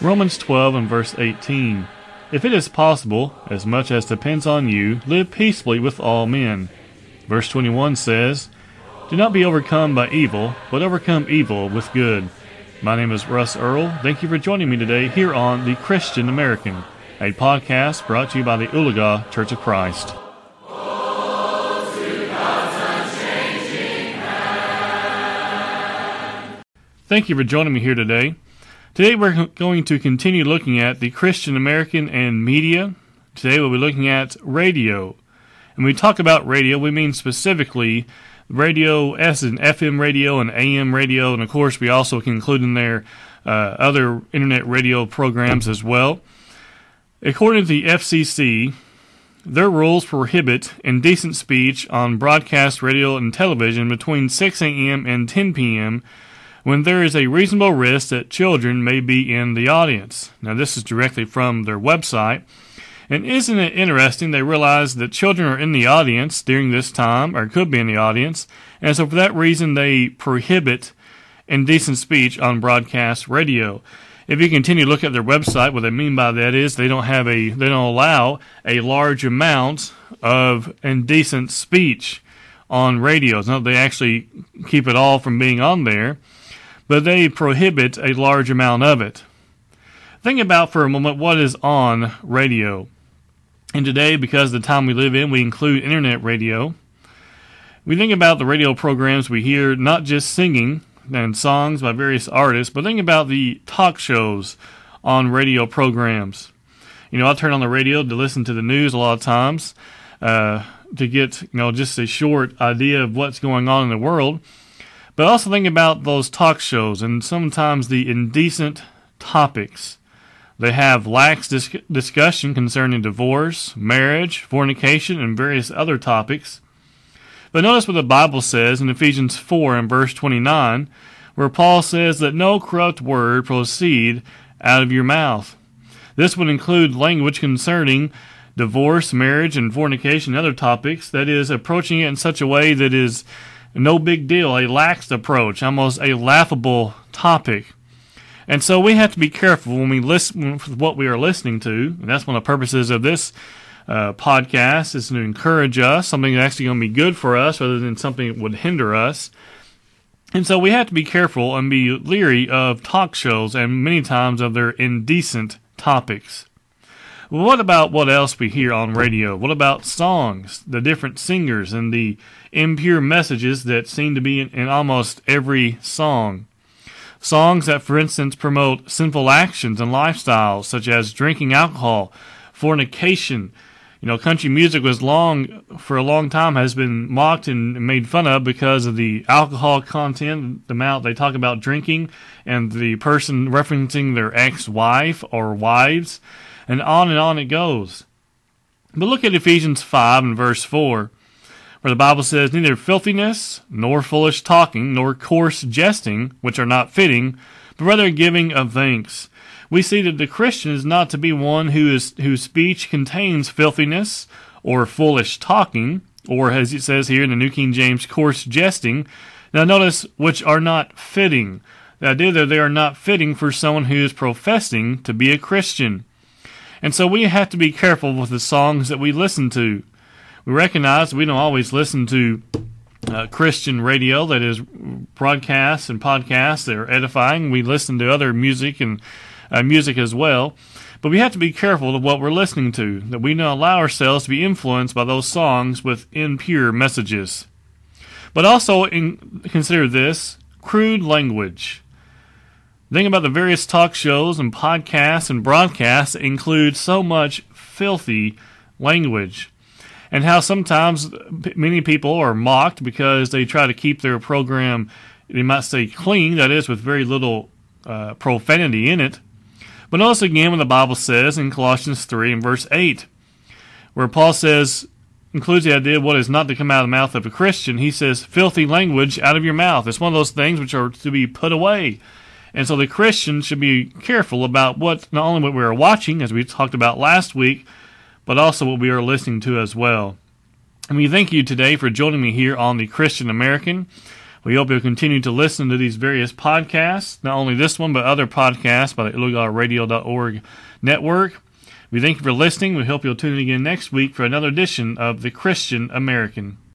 Romans 12 and verse 18. If it is possible, as much as depends on you, live peaceably with all men. Verse 21 says, do not be overcome by evil, but overcome evil with good. My name is Russ Earl. Thank you for joining me today here on The Christian American, a podcast brought to you by the Oologah Church of Christ. Thank you for joining me here today. Today we're going to continue looking at the Christian American and media. Today we'll be looking at radio. And when we talk about radio, we mean specifically radio as in FM radio and AM radio, and of course we also can include in there other internet radio programs as well. According to the FCC, their rules prohibit indecent speech on broadcast radio and television between 6 a.m. and 10 p.m. when there is a reasonable risk that children may be in the audience. Now, this is directly from their website. And isn't it interesting, they realize that children are in the audience during this time, or could be in the audience, and so for that reason they prohibit indecent speech on broadcast radio. If you continue to look at their website, what they mean by that is they don't allow a large amount of indecent speech on radio. It's not that they actually keep it all from being on there, but they prohibit a large amount of it. Think about for a moment what is on radio. And today, because of the time we live in, we include internet radio. We think about the radio programs we hear, not just singing and songs by various artists, but think about the talk shows on radio programs. You know, I turn on the radio to listen to the news a lot of times to get, just a short idea of what's going on in the world. But also think about those talk shows and sometimes the indecent topics. They have lax discussion concerning divorce, marriage, fornication, and various other topics. But notice what the Bible says in Ephesians 4 and verse 29, where Paul says that no corrupt word proceed out of your mouth. This would include language concerning divorce, marriage, and fornication and other topics, that is, approaching it in such a way that is no big deal, a lax approach, almost a laughable topic. And so we have to be careful when we listen to what we are listening to, and that's one of the purposes of this podcast, is to encourage us, something that's actually going to be good for us rather than something that would hinder us. And so we have to be careful and be leery of talk shows and many times of their indecent topics. Well, what about what else we hear on radio? What about songs, the different singers, and the impure messages that seem to be in almost every song? Songs that, for instance, promote sinful actions and lifestyles, such as drinking alcohol, fornication. Country music for a long time has been mocked and made fun of because of the alcohol content, the amount they talk about drinking, and the person referencing their ex-wife or wives, and on it goes. But look at Ephesians 5 and verse 4. Where the Bible says, neither filthiness, nor foolish talking, nor coarse jesting, which are not fitting, but rather giving of thanks. We see that the Christian is not to be one whose speech contains filthiness, or foolish talking, or as it says here in the New King James, coarse jesting. Now notice, which are not fitting. The idea that they are not fitting for someone who is professing to be a Christian. And so we have to be careful with the songs that we listen to. We recognize we don't always listen to Christian radio that is broadcasts and podcasts that are edifying. We listen to other music and music as well. But we have to be careful of what we're listening to, that we don't allow ourselves to be influenced by those songs with impure messages. But also consider this, crude language. Think about the various talk shows and podcasts and broadcasts that include so much filthy language. And how sometimes many people are mocked because they try to keep their program, they might say, clean, that is, with very little profanity in it. But notice again what the Bible says in Colossians 3 and verse 8, where Paul says, includes the idea of what is not to come out of the mouth of a Christian. He says, filthy language out of your mouth. It's one of those things which are to be put away. And so the Christian should be careful about not only what we are watching, as we talked about last week, but also what we are listening to as well. And we thank you today for joining me here on The Christian American. We hope you'll continue to listen to these various podcasts, not only this one, but other podcasts by the IllugarRadio.org network. We thank you for listening. We hope you'll tune in again next week for another edition of The Christian American.